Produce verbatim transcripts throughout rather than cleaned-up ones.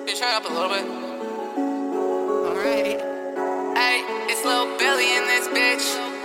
Can you turn it up a little bit? Alright. Hey, it's Lil Billy in this bitch.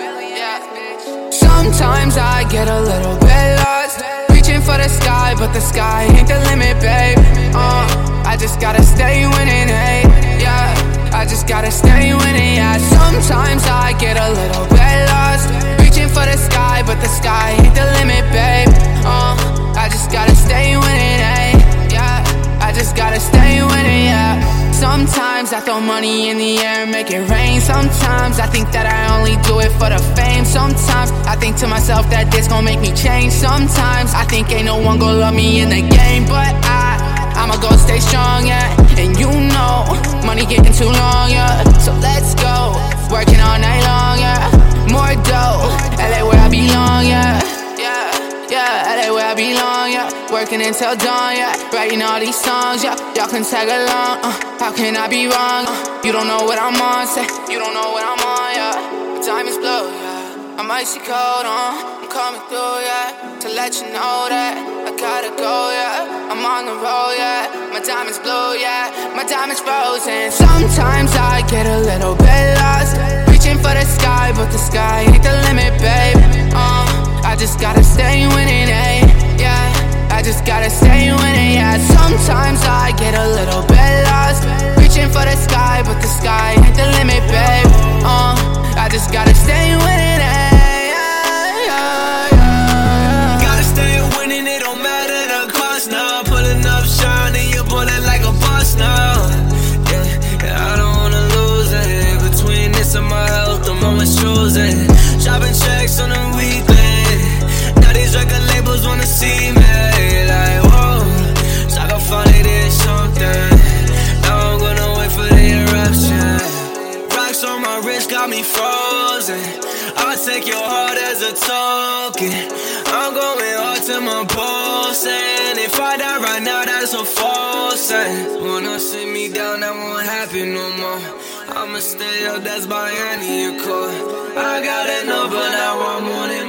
Yeah. Sometimes I get a little bit lost, reaching for the sky, but the sky ain't the limit, babe. Uh, I just gotta stay winning, hey. Yeah, I just gotta stay winning, yeah. Sometimes I get a little bit lost, reaching for the sky, but the sky ain't the limit, babe. Uh, I just gotta stay winning, hey. Yeah, I just gotta stay winning, yeah. Sometimes I throw money in the air and make it rain. Sometimes I think that I only do it for the fame. Sometimes I think to myself that this gon' make me change. Sometimes I think ain't no one gon' love me in the game, but I, I'ma go stay strong, yeah. And you know, money getting too long, yeah. So let's go, working all night long, yeah. More dough, L A where I belong, yeah. Yeah, yeah, L A where I belong, yeah. Working until dawn, yeah. Writing all these songs, yeah. Y'all can tag along, uh. How can I be wrong? Uh, you don't know what I'm on, say. You don't know what I'm on, yeah. My time is blue, yeah. I'm icy cold, uh. I'm coming through, yeah. To let you know that I gotta go, yeah. I'm on the road, yeah. My diamond's blue, yeah. My diamond's frozen. Sometimes I get a little bit lost, reaching for the sky, but the sky ain't the limit, babe. Uh, I just gotta stay winning, eh? Yeah, I just gotta stay winning, yeah. Sometimes I get a little bit lost, reaching for the sky, but the sky ain't the limit, babe. Uh, I just gotta stay winning, eh? Yeah, yeah, yeah. Gotta stay winning, it don't matter the cost now. Pulling up shine and you pull it like a boss now. Yeah, yeah, I don't wanna lose it. Between this and my health, the moment's chosen. Shopping checks on the weekly. Now these record labels wanna see me. Like, whoa, so I can finally did something. Now I'm gonna wait for the eruption. Rocks on my wrist got me frozen. I'll take your heart as a token. I'm going hard to my pulse, and if I die right now, that's a false sense. Wanna sit me down, that won't happen no more. I'ma stay up, that's by any accord. I got enough, but I want more and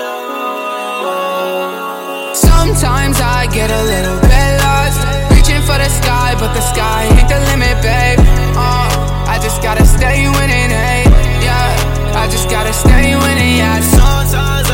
more. Sometimes I get a little bit lost, reaching for the sky, but the sky ain't the limit, babe. Uh, I just gotta stay winning, hey. Yeah, I just gotta stay winning, yeah. Sometimes